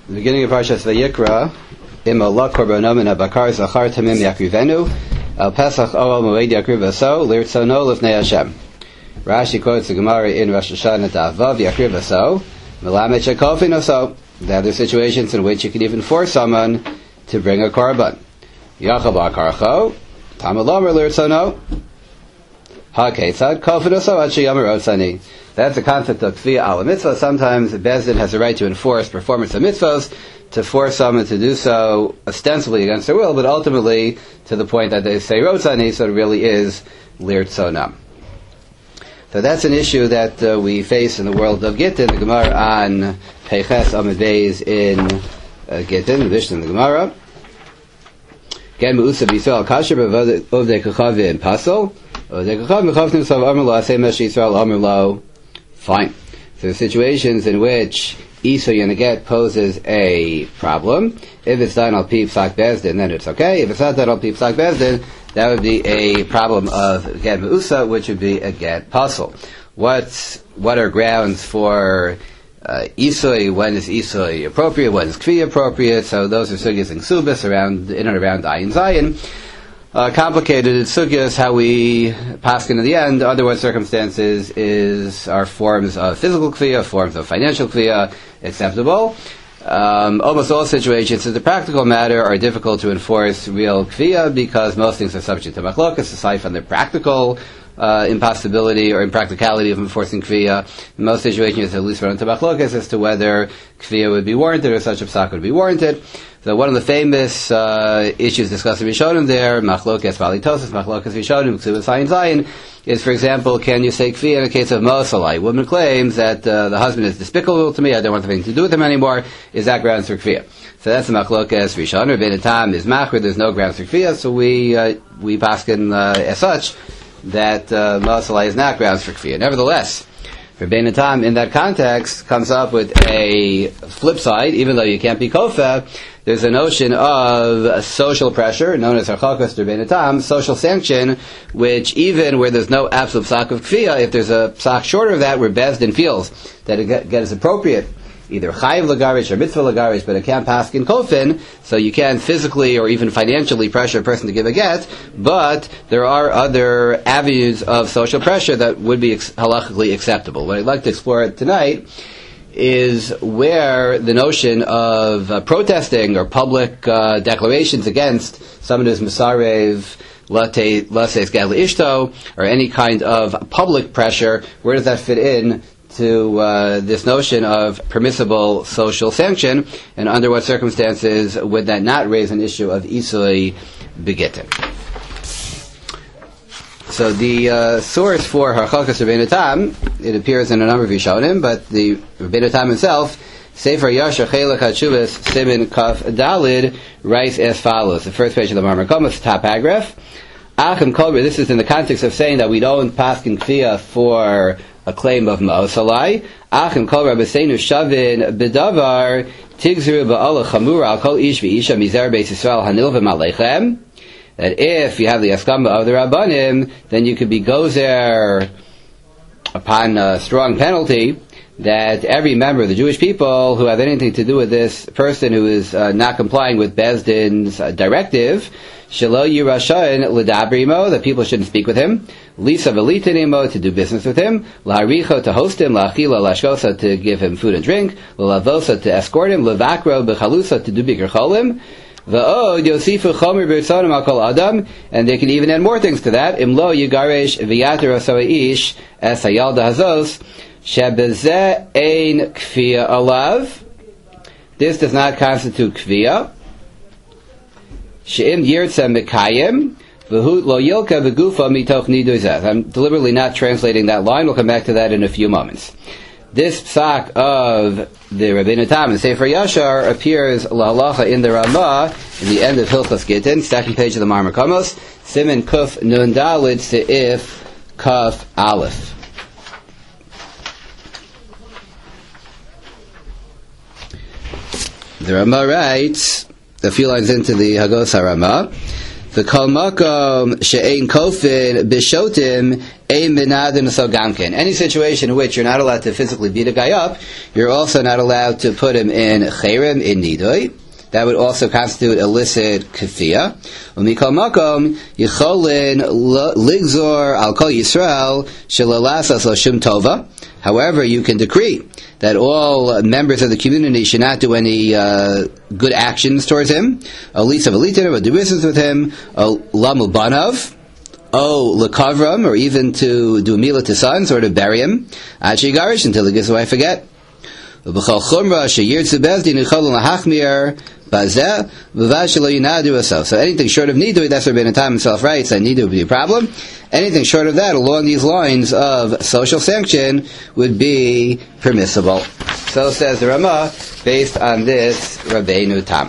The beginning of Parshas Vayikra, Im Allah korbanom and abakar zachar tamim yakrivenu, al Pesach oel moed yakrivaso, lirtzono lifnei Hashem. Rashi quotes the Gemara in Rosh Hashanah Da'avav yakrivaso, melamed shekofin oso. There are situations in which you can even force someone to bring a korban. Yachal ba'karcho, tamalomer lirtzono, ha-ketzad kofin oso ad sheyomer otzani. That's the concept of kfiyah ala mitzvah. Sometimes the Beis Din has a right to enforce performance of mitzvahs, to force someone to do so ostensibly against their will, but ultimately to the point that they say rotzani, so it really is lirtzonam. So that's an issue that we face in the world of Gittin. The Gemara on Peiches Amud Beis in Gittin, the Mishnah in the Gemara. Gen me'usa b'Yisrael kasher b'ovdei kachavim pasol. Ovdei kachavim mechavtim sav amr lo aseh mesh Yisrael amr lo. Fine. So situations in which Isur in a get poses a problem. If it's done al pi psak Beis Din, then it's okay. If it's not done al pi psak Beis Din, that would be a problem of get me'usa, which would be a get pasul. What are grounds for Isur? When is Isur appropriate? When is Kfiyah appropriate? So those are sugyas and ksubis in and around Ayin Zayin. Complicated sugyas, how we paskin in the end, under what circumstances are forms of physical kfiyah, forms of financial kfiyah acceptable. Almost all situations, as a practical matter, are difficult to enforce real kfiyah because most things are subject to machlokas, aside from the practical impossibility or impracticality of enforcing kfiyah. In most situations, at least run into machlokas as to whether kfiyah would be warranted or such a psak would be warranted. So one of the famous issues discussed in Rishonim there, machlokas balitosis, machlokas Rishonim, ksubas Ayin Zayin, is, for example, can you say kfiyah in a case of mosalai? Woman claims that the husband is despicable to me, I don't want anything to do with him anymore. Is that grounds for kfiyah? So that's the machlokas Rishonim. Rabbeinu Tam is machir, there's no grounds for kfiyah, so we paskin as such that mosalai is not grounds for kfiyah. Nevertheless, Rabbeinu Tam in that context comes up with a flip side. Even though you can't be kofeh, there's a notion of social pressure, known as harchakos Rabbeinu Tam, social sanction, which even where there's no absolute psak of kfiyah, if there's a psak shorter of that, where Beis Din feels that it is appropriate, either chayiv lagarish or mitzvah lagarish, but it can't pass in kofin, so you can't physically or even financially pressure a person to give a get, but there are other avenues of social pressure that would be halachically acceptable. What I'd like to explore tonight is where the notion of protesting or public declarations against someone who's misarev lases gad ishto, or any kind of public pressure, where does that fit in to this notion of permissible social sanction, and under what circumstances would that not raise an issue of isui begitin? So the source for harchakos Rabbeinu Tam, it appears in a number of Rishonim, but the Rabbeinu Tam himself, Sefer Yashar Chelek HaTshuvos Simin Kaf Dalid, writes as follows. The first page of the Marmar Komos, top paragraph. Achim Kolber, this is in the context of saying that we don't paskin kfiyah for a claim of ma'osalai. Achim Kolber b'seinu shavin b'davar tigzru ba'ala chamura al kol ish v'isha mizer beis Yisrael hanilvim aleichem. That if you have the askama of the Rabbanim, then you could be gozer upon a strong penalty that every member of the Jewish people who have anything to do with this person who is not complying with Beis Din's directive, shelo yirashayin l'dabrimo, that people shouldn't speak with him, lisa v'litinimo, to do business with him, la'aricho, to host him, la'achila lashkosa, to give him food and drink, la'lavosa, to escort him, la'vakro b'chalusa, to do bikur cholim, v'od yosifu chomer b'ritzonim al kol adam, and they can even add more things to that, imlo yigaresh v'yater osoish es hayalda hazos, shebezeh ein kfiyah alav. This does not constitute kfiyah. She'im yirtza mekayim v'hu lo yilka v'gufa mitoch nidu zeh. I'm deliberately not translating that line. We'll come back to that in a few moments. This psak of the Rabbeinu Tam and Sefer Yashar appears lahalacha in the Ramah in the end of Hilchos Gittin, second page of the Marmar Komos, Simin Kuf Nun Dalid Seif Kaf Aleph. The Ramah writes a few lines into the Hagos HaRamah. The kol makom she'ein kofin bishotim ein benadin so gamkin. Any situation in which you're not allowed to physically beat a guy up, you're also not allowed to put him in cherem, in nidui. That would also constitute illicit kafiyah. Umikol makom yicholin ligzor al kol Yisrael shelalasas l'shum tova. However, you can decree that all members of the community should not do any good actions towards him. Alisa v'litin, or do business with him. Lamu banav, lekavram, or even to do a meal to sons, or to bury him. Achi garish, until he gives away, forget. B'chol chumra sheyirtzu bezdin yicholin lahachmir. So anything short of nidui, that's where Rabbeinu Tam himself writes that nidui would be a problem. Anything short of that, along these lines of social sanction, would be permissible. So says the Ramah, based on this Rabbeinu Tam.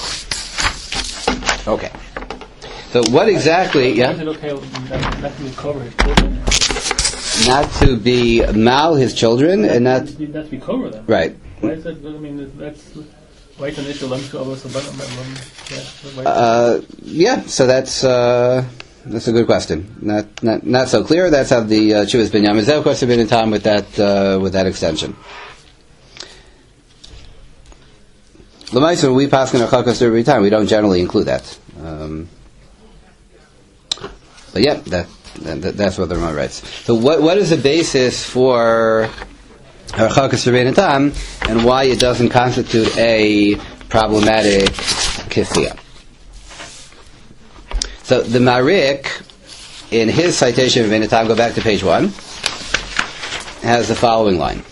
Okay. So what exactly? Yeah. Not to be mal his children, and not to be cover them. Right. Why is that? I mean, that's. Yeah, so that's a good question. Not so clear. That's how the Chuvas Ben Yamazeh, of course, have been in time with that extension. L'maisa, when we pass in our Chakos every time, we don't generally include that. But yeah, that's what the Ramah writes. So what is the basis for Harchakas Rabbeinu Tam, and why it doesn't constitute a problematic kifiyah? So the Marik, in his citation of Rabbeinu Tam, go back to page 1, has the following line.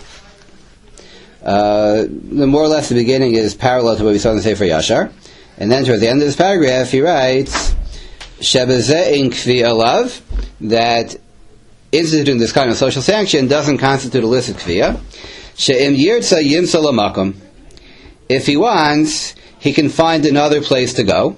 The more or less the beginning is parallel to what we saw in the Sefer Yashar, and then towards the end of this paragraph he writes Shebezeh in kfi alav, that instituting this kind of social sanction doesn't constitute illicit kfiyah. She'im yirtza yimsa lamakom. If he wants, he can find another place to go.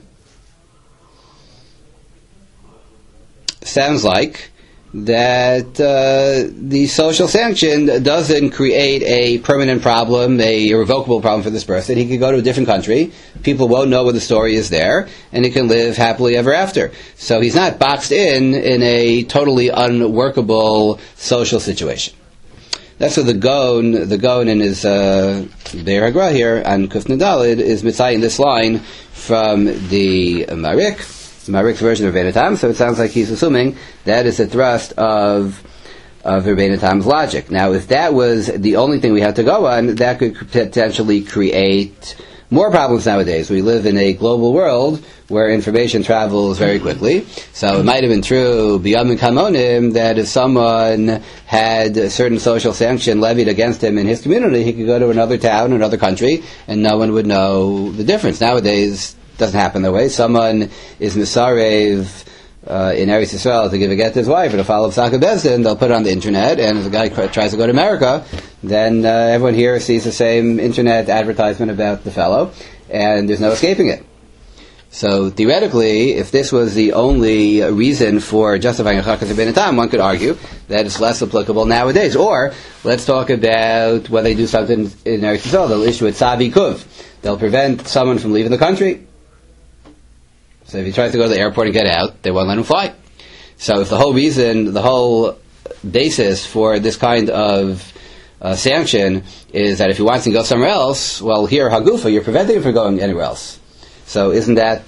Sounds like that the social sanction doesn't create a permanent problem, a irrevocable problem for this person. He could go to a different country, people won't know what the story is there, and he can live happily ever after. So he's not boxed in a totally unworkable social situation. That's what the Gaon in his Be'er Hagra here on Kuf Nadalid is mitzayin this line from the Marik's version of Rabbeinu Tam, so it sounds like he's assuming that is the thrust of Rabbeinu Tam's logic. Now, if that was the only thing we had to go on, that could potentially create more problems nowadays. We live in a global world where information travels very quickly. So it might have been true, b'yamim kamonim, that if someone had a certain social sanction levied against him in his community, he could go to another town, another country, and no one would know the difference. Nowadays, it doesn't happen that way. Someone is misarev in Eretz Yisrael to give a get to his wife or to follow Psaka Bezdin, they'll put it on the internet, and if the guy tries to go to America, then everyone here sees the same internet advertisement about the fellow, and there's no escaping it. So theoretically, if this was the only reason for justifying a Chakas Rabbeinu Tam, one could argue that it's less applicable nowadays. Or, let's talk about when they do something in Eretz Yisrael, they'll issue a Tzavi Kuv. They'll prevent someone from leaving the country. So if he tries to go to the airport and get out, they won't let him fly. So if the whole reason, the whole basis for this kind of sanction is that if he wants to go somewhere else, well, here, Hagufa, you're preventing him from going anywhere else. So isn't that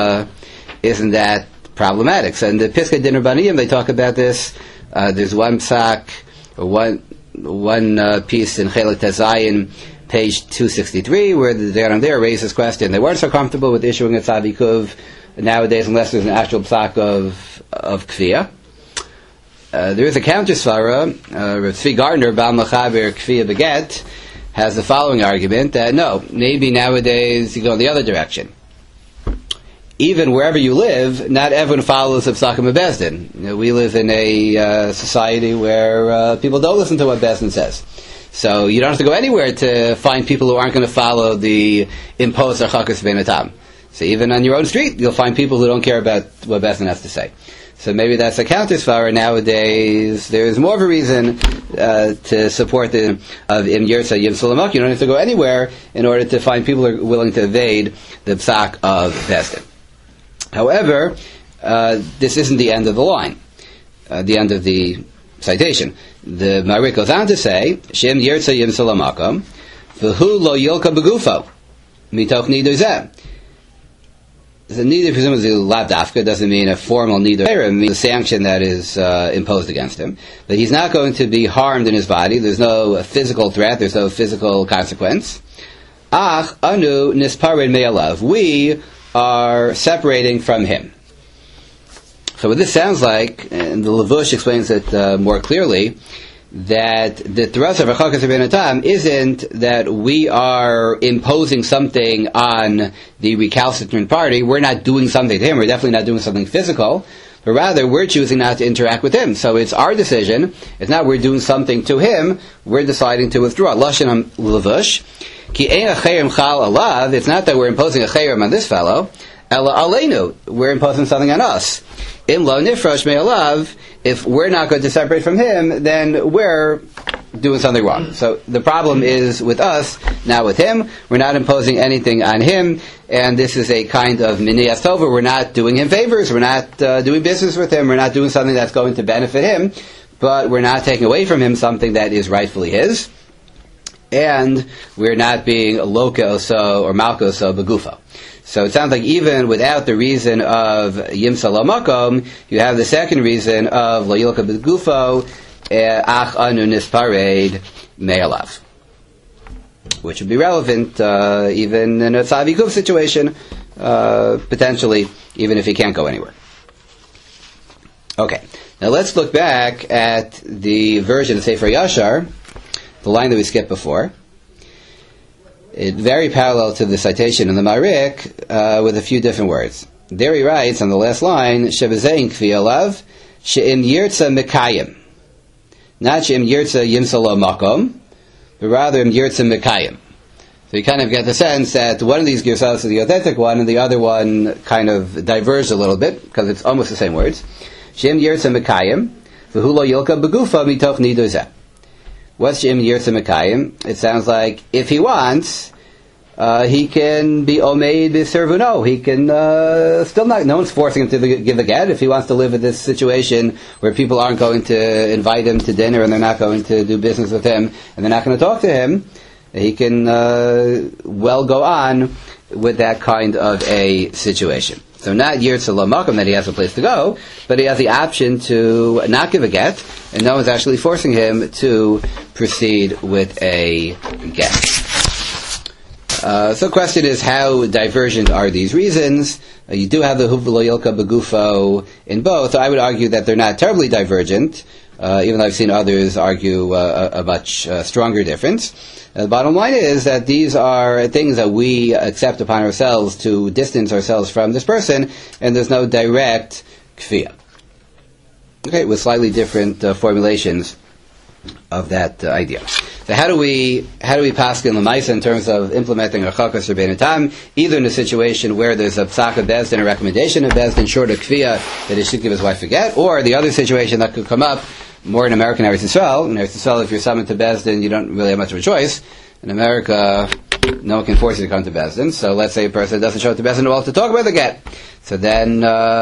problematic? So in the Piskei Din Rabbaniyim, they talk about this. There's one psak, one piece in Chelik Tezayin, page 263, where the Dayanim there raises this question. They weren't so comfortable with issuing a Tzavi Kuv nowadays unless there's an actual psak of Kfiyah. There is a counter svara. Rav Tzvi Gardner, Baal Mechaber Kfiyah Beget, has the following argument that no, maybe nowadays you go in the other direction. Even wherever you live, not everyone follows the Psakim of Bezdin. We live in a society where people don't listen to what Bezdin says. So you don't have to go anywhere to find people who aren't going to follow the imposed Harchakas Rabbeinu Tam. So even on your own street, you'll find people who don't care about what Bezdin has to say. So maybe that's a counter-svara. Nowadays, there's more of a reason to support the of Im Yirtza Yim Sulamak. You don't have to go anywhere in order to find people who are willing to evade the psak of Bezdin. However, this isn't the end of the line, the end of the citation. The Marik goes on to say, Shem Yirtza Yim Salamakom, V'hu lo yilka begufo, mitoch nidur zeh. The nidur presumably lav dafka doesn't mean a formal nidur. It means a sanction that is imposed against him. But he's not going to be harmed in his body. There's no physical threat. There's no physical consequence. Ach anu nisparid me'alav. We are separating from him. So what this sounds like, and the Levush explains it more clearly, that the Teras of Achakas Rabbeinu Tam isn't that we are imposing something on the recalcitrant party. We're not doing something to him. We're definitely not doing something physical. But rather, we're choosing not to interact with him. So it's our decision. It's not we're doing something to him. We're deciding to withdraw. Lashon Levush. Ki ein achayim chal alav. It's not that we're imposing a chayim on this fellow. Ela aleinu. We're imposing something on us. Im lo nifrosh me'alav. If we're not going to separate from him, then we're doing something wrong. So the problem is with us, not with him. We're not imposing anything on him, and this is a kind of miniyas tova. We're not doing him favors. We're not doing business with him. We're not doing something that's going to benefit him, but we're not taking away from him something that is rightfully his, and we're not being loka oso or malka oso begufo. So it sounds like even without the reason of Yimsa Lamakom, you have the second reason of Lo Yilka B'Gufo, Ach Anu Nispared Me'alav, which would be relevant even in a Tzavi Kuf situation, potentially, even if he can't go anywhere. Okay, now let's look back at the version of Sefer Yashar, the line that we skipped before. It's very parallel to the citation in the Marik, with a few different words. There he writes on the last line, Shebezein kfi alav, she'im yirtza mekayim. Not she'im yirtza yimsalo makom, but rather im yirtza mekayim. So you kind of get the sense that one of these girsas is the authentic one, and the other one kind of diverged a little bit, because it's almost the same words. She'im yirtza mekayim, v'hu lo yilka begufa mitoch nidur zeh. What's She'im Yirtza Mekayim? It sounds like if he wants, he can be Omeid B'Servuno. He can still not, no one's forcing him to give a get. If he wants to live in this situation where people aren't going to invite him to dinner and they're not going to do business with him and they're not going to talk to him, he can well go on with that kind of a situation. So not Yirtza Lo Makom that he has a place to go, but he has the option to not give a get, and no one's actually forcing him to proceed with a get. So the question is, how divergent are these reasons? You do have the Huv Lo Yilka Begufo in both. So I would argue that they're not terribly divergent, even though I've seen others argue a much stronger difference. The bottom line is that these are things that we accept upon ourselves to distance ourselves from this person, and there's no direct kfiyah. Okay, with slightly different formulations of that idea. So how do we pass in Lamaisa in terms of implementing Achakas Rabbeinu Tam, either in a situation where there's a psak of Bezdin, a recommendation of Bezdin, short of kfiyah that he should give his wife a get, or the other situation that could come up more in American Eretz Yisrael. In Eretz Yisrael, if you're summoned to Bezdin, you don't really have much of a choice. In America, no one can force you to come to Bezdin. So let's say a person doesn't show up to Bezdin well to talk about the get. So then,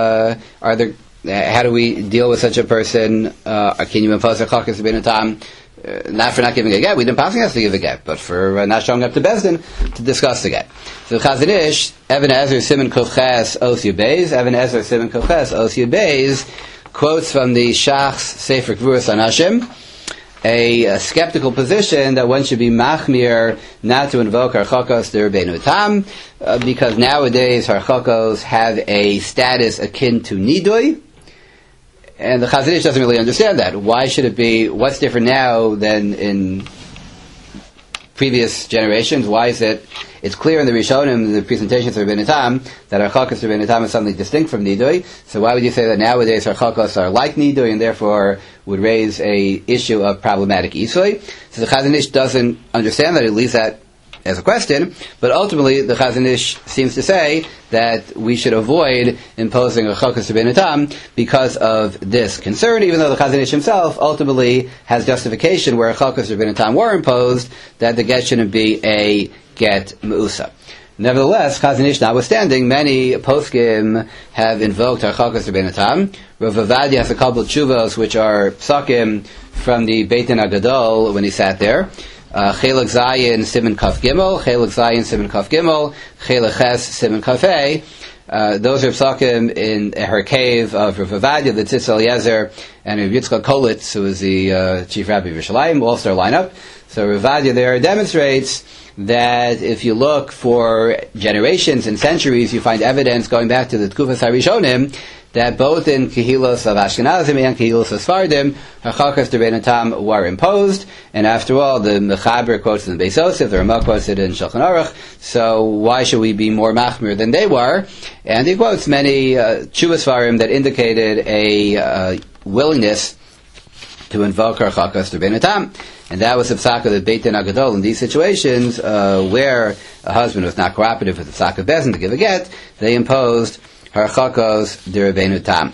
how do we deal with such a person? Can you impose a Achakas Rabbeinu Tam? Not for not giving a get, we didn't pass us to give a get, but for not showing up to Bezdin to discuss the get. So Chazon Ish, Even Ezer Simon Kovches Os Yubeis, Even Ezer Simon Kovches Os Yubeis, quotes from the Shach's Sefer Gvuras Anashim, a skeptical position that one should be machmir not to invoke Harchakos Rabbeinu Tam, because nowadays Harchakos have a status akin to Nidui, and the Chazon Ish doesn't really understand that. Why should it be, what's different now than in previous generations? Why is it, it's clear in the Rishonim, the presentations of Rabbeinu Tam, that Harchakos Rabbeinu Tam is something distinct from Nidui. So why would you say that nowadays Harchakos are like Nidui and therefore would raise a issue of problematic Isui? So the Chazon Ish doesn't understand that, it leaves that as a question, but ultimately the Chazon Ish seems to say that we should avoid imposing a Harchakos Rabbeinu Tam because of this concern, even though the Chazon Ish himself ultimately has justification where a Harchakos Rabbeinu Tam were imposed, that the get shouldn't be a get me'usa. Nevertheless, Chazon Ish notwithstanding, many poskim have invoked Harchakas Rabbeinu Tam. Rav Ovadia has a couple of tshuvos which are psakim from the Beit Din HaGadol when he sat there. Chelek Zayin Siman Kaf Gimel, Chelek Zayin Siman Kaf Gimel, Chelek Ches Siman Kaf Hey. Those are psakim in her cave of Rav Ovadia, the Tzitz Eliezer, and Rav Yitzchak Kolitz, who was the chief rabbi of Yerushalayim, all star lineup. So Rav Ovadia there demonstrates that if you look for generations and centuries, you find evidence going back to the Tkufas HaRishonim that both in Kehilos of Ashkenazim and Kehilos of Sfardim, Harchakas D'Rabbeinu Tam were imposed, and after all, the Mechaber quotes in the Beis Yosef, the Ramah quotes it in Shulchan Aruch, so why should we be more machmir than they were? And he quotes many Tshuvas Sfarim that indicated a willingness to invoke Harchakas D'Rabbeinu Tam. And that was the psak of the Beit Din HaGadol in these situations where a husband was not cooperative with the psak of Bezin to give a get. They imposed Harchakos D'Rabbeinu Tam.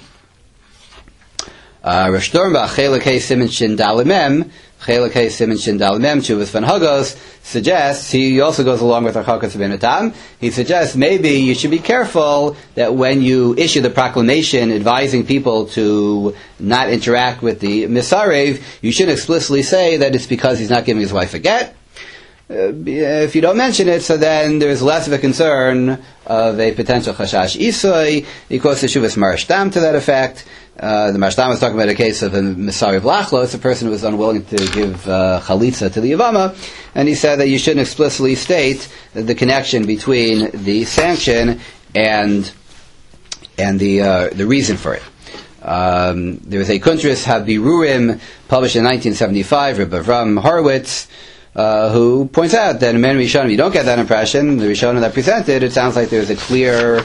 Rosh Dornbach, Chelek Hey Siman Shin Daled Mem, Chelek Hey Siman Shin Daled Mem, Tshuvas Van Hagos, suggests, he also goes along with Harchakos D'Rabbeinu Tam, he suggests maybe you should be careful that when you issue the proclamation advising people to not interact with the Misarev, you shouldn't explicitly say that it's because he's not giving his wife a get. If you don't mention it, so then there's less of a concern of a potential chashash isui, because the Shuvas Marashtam to that effect. The Marashtam was talking about a case of a Misari Vlachlos, a person who was unwilling to give chalitza to the Yavama, and he said that you shouldn't explicitly state the connection between the sanction and the reason for it. There was a Kuntris Habirurim published in 1975, Rebbe Avram Horowitz, who points out that in many Rishonim you don't get that impression. The Rishonim that presented, it sounds like there's a clear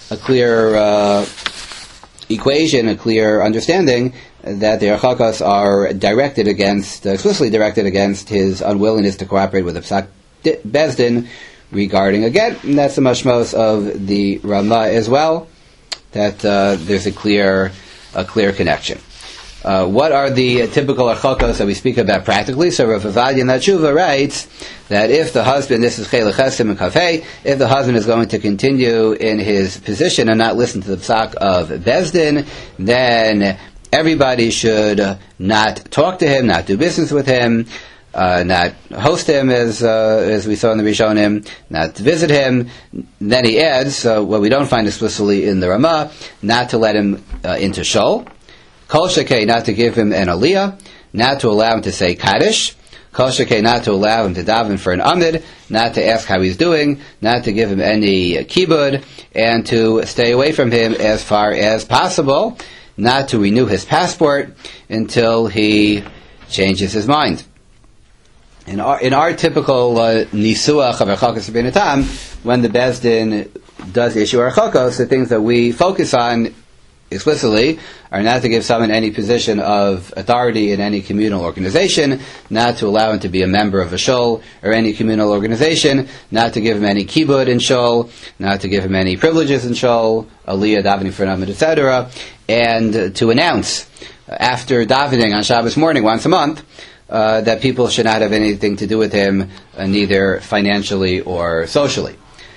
equation, a clear understanding that the Harchakos are directed against, explicitly directed against his unwillingness to cooperate with the Psak Bezdin regarding a get. And that's the mashmos of the Ramah as well, that there's a clear connection. What are the typical Harchakos that we speak about practically? So Rav Ovadia in that Tshuva writes that if the husband, this is Chelek Chesim and Kafei, if the husband is going to continue in his position and not listen to the psak of Bezdin, then everybody should not talk to him, not do business with him, not host him as we saw in the Rishonim, not visit him. Then he adds, what we don't find explicitly in the Ramah, not to let him into Shul. Kol shekei, not to give him an aliyah, not to allow him to say kaddish. Kol shekei, not to allow him to daven for an amid, not to ask how he's doing, not to give him any kibud, and to stay away from him as far as possible, not to renew his passport until he changes his mind. In our typical nisuach of Harchakos D'Rabbeinu Tam, when the Bezdin does issue Harchakos, the things that we focus on explicitly are not to give someone any position of authority in any communal organization, not to allow him to be a member of a shul or any communal organization, not to give him any kibud in shul, not to give him any privileges in shul, aliyah, davening for an amid, etc., and to announce after davening on Shabbos morning once a month that people should not have anything to do with him, neither financially or socially.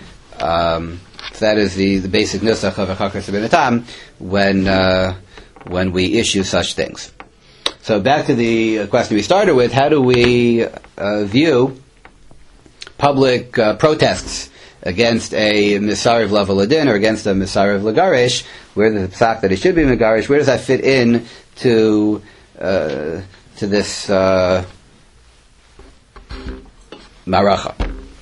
So that is the basic nusach of Harchakos D'Rabbeinu Tam when we issue such things. So back to the question we started with: how do we view public protests against a Misariv level Adin or against a Misariv Lagarish, where the psak that it should be Megarish? Where does that fit in to this maracha?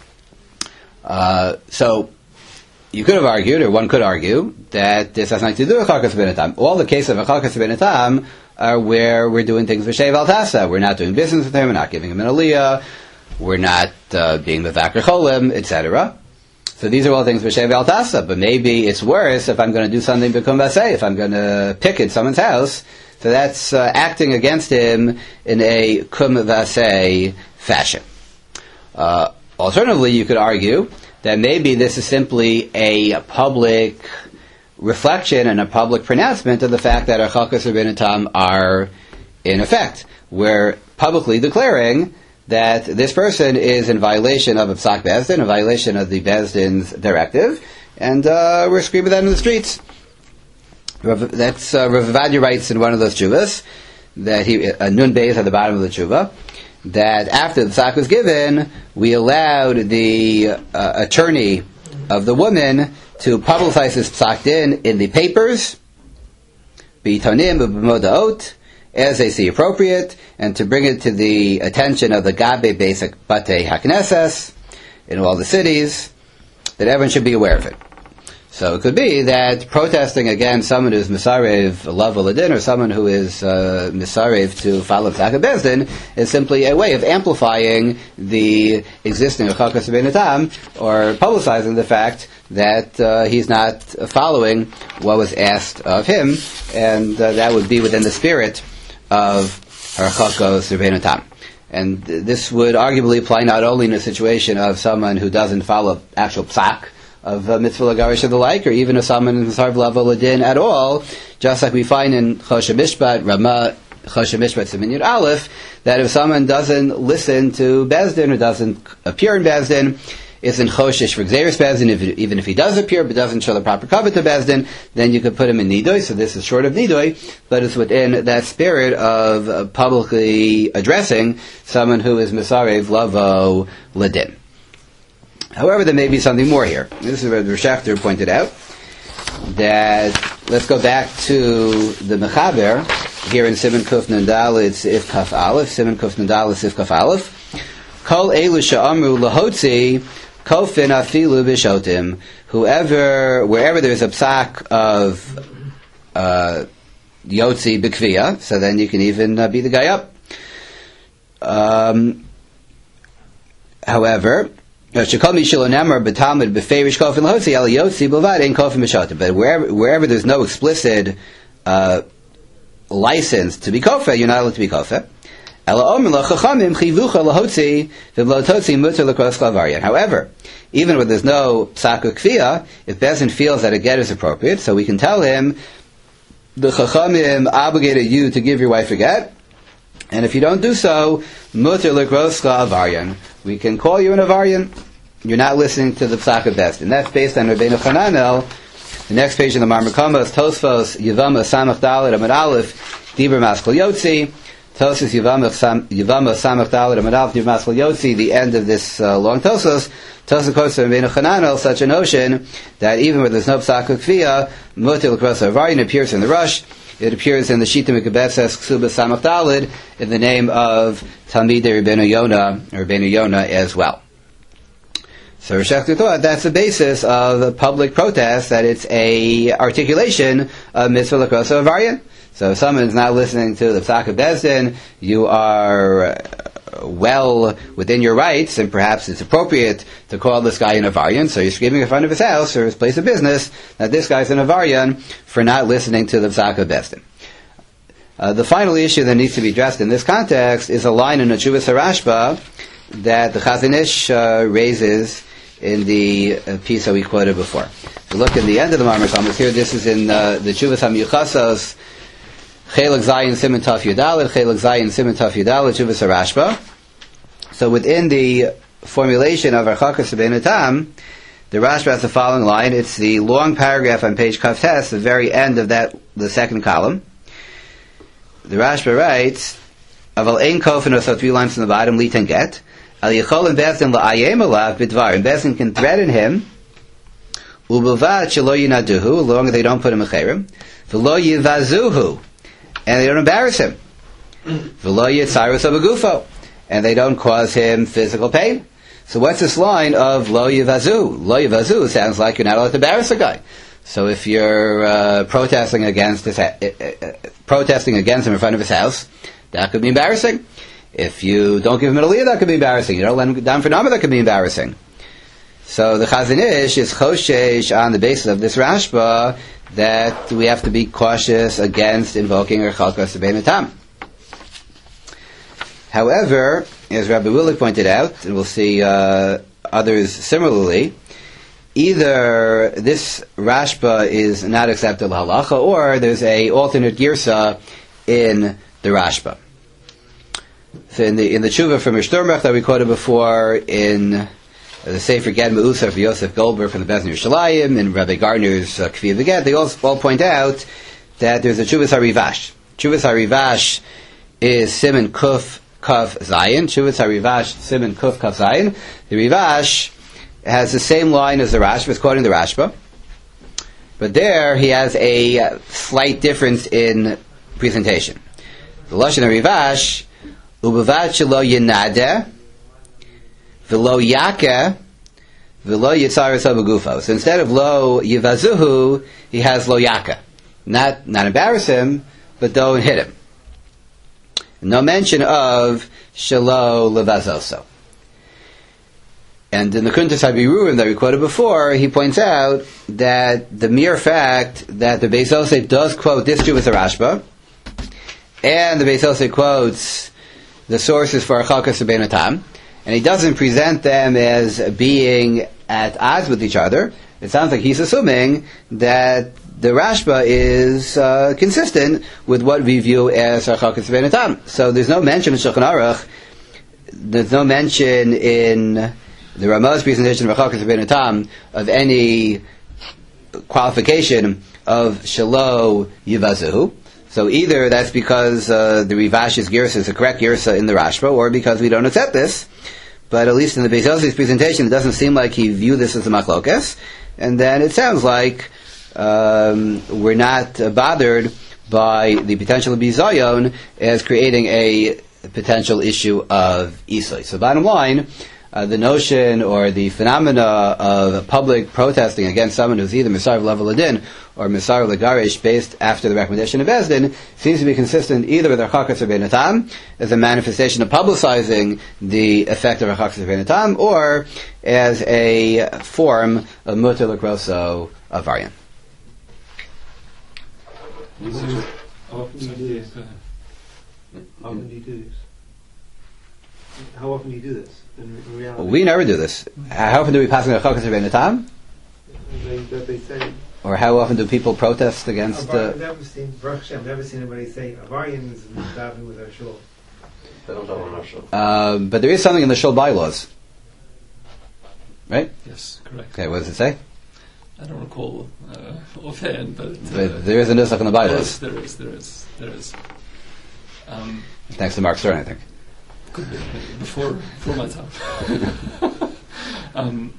So you could have argued, or one could argue, that this has nothing to do with Harchakos D'Rabbeinu Tam. All the cases of Harchakos D'Rabbeinu Tam are where we're doing things for Shev Al Tasa. We're not doing business with him, we're not giving him an aliyah, we're not being Mevakar Cholim, etc. So these are all things for Shev Al Tasa, but maybe it's worse if I'm going to do something B'kum Vasei, if I'm going to picket someone's house. So that's acting against him in a Kum Vasei fashion. Alternatively, you could argue that maybe this is simply a public reflection and a public pronouncement of the fact that Harchakos D'Rabbeinu Tam are in effect. We're publicly declaring that this person is in violation of a Psak Bezdin, a violation of the Bezdin's directive, and we're screaming that in the streets. That's Rav Ovadia writes in one of those tshuvas, that Nun Beis at the bottom of the tshuva, that after the Psak was given, we allowed the attorney of the woman to publicize this Psak Din in the papers, B'itonim b'modaot, as they see appropriate, and to bring it to the attention of the Gabe Basic Batei HaKnesses in all the cities, that everyone should be aware of it. So it could be that protesting against someone who's Misarev Lav Aladin, or someone who is Misarev to follow Psak Bezdin, is simply a way of amplifying the existing Chakas Bein Tam, or publicizing the fact that he's not following what was asked of him, and that would be within the spirit of Harchakos Bein Tam. And this would arguably apply not only in a situation of someone who doesn't follow actual Psak of mitzvah lagarish or the like, or even if someone is Misarev Lav Aladin at all, just like we find in Choshen Mishpat, Ramah Choshen Mishpat Siman Yud Aleph, that if someone doesn't listen to Bezdin or doesn't appear in Bezdin, isn't choshesh for Gzeiros Bezdin, even if he does appear but doesn't show the proper covet to Bezdin, then you could put him in Nidoi, so this is short of Nidoi, but it's within that spirit of publicly addressing someone who is Misarev Lavo Ladin. However, there may be something more here. This is what Rav Schachter pointed out, that let's go back to the Mechaber, here in Siman Kuf Nun Daled Sif Kaf Aleph, Siman Kuf Nun Daled Sif Kaf Aleph, Kol Elu She'amru Lahotzi, Kofin Afilu B'Shotim, wherever there's a psak of Yotzi B'Kviya, so then you can even beat the guy up. However, but wherever there's no explicit license to be kofa, you're not allowed to be kofa. However, even when there's no psak kviya, if Bezdin feels that a get is appropriate, so we can tell him, the chachamim obligated you to give your wife a get, and if you don't do so, muter l'kroscha avaryan. We can call you an avaryan. You're not listening to the psak of Bezdin. That's based on Rabbeinu Chananel. The next page in the Marmar Komos, Tosfos Yevama Samach Daled Amud Aleph Dibur Maskal Yotzi. Tosfos Yevama Samach Daled Amud Aleph Dibur Maskal Yotzi. The end of this long Tosfos. Tosfos quotes from Rabbeinu Chananel such a notion that even when there's no psak of kviya, muter l'kroscha avaryan appears in the Rush. It appears in the Shita Mekabeses Ksuba Samach Daled in the name of Talmidei Rabbeinu Yonah as well. So Rav Schachter thought that's the basis of public protest, that it's a articulation of mitzvah l'kroscha avaryan. So if someone is not listening to the psak of Bezdin, you are well within your rights, and perhaps it's appropriate to call this guy an avaryan, so you're screaming in front of his house or his place of business that this guy's an avaryan for not listening to the psak of Bezdin. The final issue that needs to be addressed in this context is a line in the Tshuvas HaRashba that the Chazon Ish raises in the piece that we quoted before. So look at the end of the Marmar Komos here. This is in the Tshuvas HaMiyuchasos, Chelek Zayin Siman Taf Yudaled, Chelek Zayin Siman Taf Yudaled, Tshuvas HaRashba. So within the formulation of Harchakos Bein Tam, the Rashba has the following line. It's the long paragraph on page Kaf Tes, the very end of that, the second column. The Rashba writes, Aval ein kofen, so 3 lines from the bottom, litan get. Al yicholin Bezdin la'ayem alav bidvar. And Bezdin can threaten him, u'bilvad shelo yinaduhu, as long as they don't put him a cherem, v'lo yivazuhu, and they don't embarrass him, v'lo yitzarus abagufo, and they don't cause him physical pain. So what's this line of lo yivazu? Lo yivazu sounds like you're not allowed to embarrass a guy. So if you're protesting against him in front of his house, that could be embarrassing. If you don't give him an aliyah, that could be embarrassing. You don't let him down for nama, that could be embarrassing. So the Chazon Ish is choshesh on the basis of this Rashba that we have to be cautious against invoking Harchakos Bein Tam. However, as Rabbi Willig pointed out, and we'll see others similarly, either this Rashba is not acceptable halacha, or there's a alternate girsa in the Rashba. So in the tshuva from Rishturmach that we quoted before, in the Sefer Ged Me'usar for Yosef Goldberg from the Bezin Yerushalayim, and Rabbi Gardner's Kviya V'Ged, they all point out that there's a Chuvas HaRivash. Chuvas HaRivash is Siman Kuf Kaf Zayin. Chuvas HaRivash, Siman Kuf Kaf Zayin. The Rivash has the same line as the Rashba, it's quoting the Rashba. But there he has a slight difference in presentation. The Lashon HaRivash, Ubevad Shelo Yenadeh, V'lo Yakeh, V'lo Yitzar B'gufo. So instead of Lo Yivazuhu, he has Lo Yakeh. Not embarrass him, but don't hit him. No mention of Shelo Levazoso. And in the Kuntas HaBirurim that we quoted before, he points out that the mere fact that the Beis Yosef does quote this Chuvas HaRashba, and the Beis Yosef quotes the sources for Achakas Bein Tam, and he doesn't present them as being at odds with each other, it sounds like he's assuming that the Rashba is consistent with what we view as Achakas Bein Tam. So there's no mention in Shulchan Aruch, there's no mention in the Ramah's presentation of Achakas Bein Tam of any qualification of Shelo Yivazuhu. So either that's because the Rivash's Girsa is a correct Girsa in the Rashba, or because we don't accept this. But at least in the Beis Yosef's presentation, it doesn't seem like he viewed this as a machlokes. And then it sounds like we're not bothered by the potential of bizayon as creating a potential issue of isoi. So bottom line, the notion or the phenomena of public protesting against someone who's either Misar Level Adin or Misar Legarish based after the recommendation of Bezdin seems to be consistent either with Achakas Bein Tam as a manifestation of publicizing the effect of Achakas Bein Tam, or as a form of Mutter L'Grosso of Varian. How often do you do this? How often do you do this? How often do you do this? In reality? We never do this. How often do we pass on Achakas Bein Tam? They say. Or how often do people protest against? I've never seen anybody say Avarian is davening with our shul. They don't daven on our shul. But there is something in the shul bylaws, right? Yes, correct. Okay, what does it say? I don't recall offhand, but there is a nusach in the bylaws. There is. Thanks to Mark Stern, I think. Could be before my time.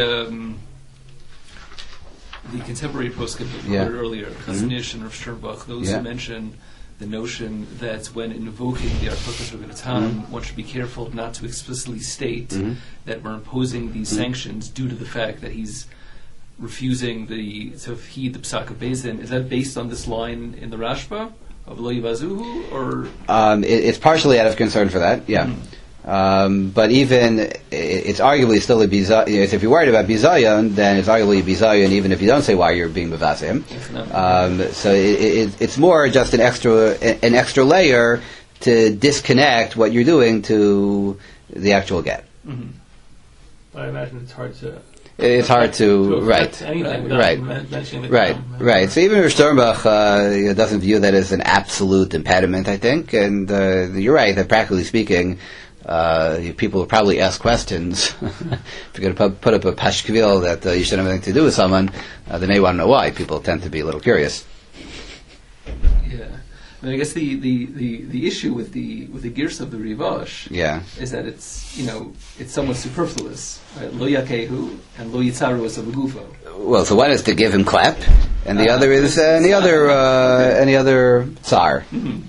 The contemporary poskim that we heard earlier, Chazon and Rav Sternbach, those who mention the notion that when invoking the Achakas Bein Tam, one should be careful not to explicitly state that we're imposing these sanctions due to the fact that he's refusing to heed the Psak of Bezdin. Is that based on this line in the Rashba of Lo Yivazuhu, or it's partially out of concern for that, but even it's arguably still a bizayon. If you're worried about bizayon, then it's arguably a bizayon, even if you don't say why you're being mevasim. So it's more just an extra layer to disconnect what you're doing to the actual get. But I imagine it's hard to. It's hard to right. Anything mentioning the right. So even Rav Sternbach doesn't view that as an absolute impediment, I think, and you're right that practically speaking, people will probably ask questions. If you're going to put up a pashkvil that you shouldn't have anything to do with someone, they may want to know why. People tend to be a little curious. Yeah. I mean, I guess the issue with the Girsa of the Rivash is that it's somewhat superfluous. Right? Lo Yakehu and Lo Yitzaru is a Begufo. Well, so one is to give him clap, and the other is any other tsar.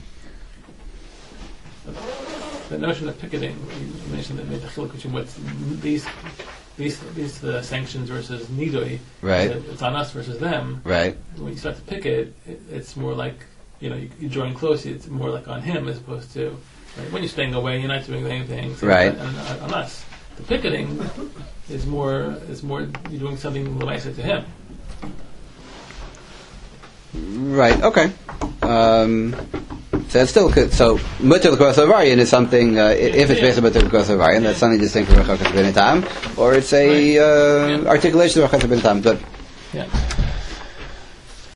The notion of picketing, you mentioned that made the chiluk between what's these sanctions versus nidoi. Right. It's on us versus them. Right. When you start to picket, it's more like you're drawing close. It's more like on him as opposed to when you're staying away. You're not doing anything. Right. On us, the picketing is more. You're doing something nicer to him. Right. Okay. So it's still good. So Mutter L'Grosso Varian is something. If it's based on Mutter L'Grosso Varian, that's something distinct from Achakas Bein Tam, or it's a articulation of Achakas Bein Tam. Good. Yeah.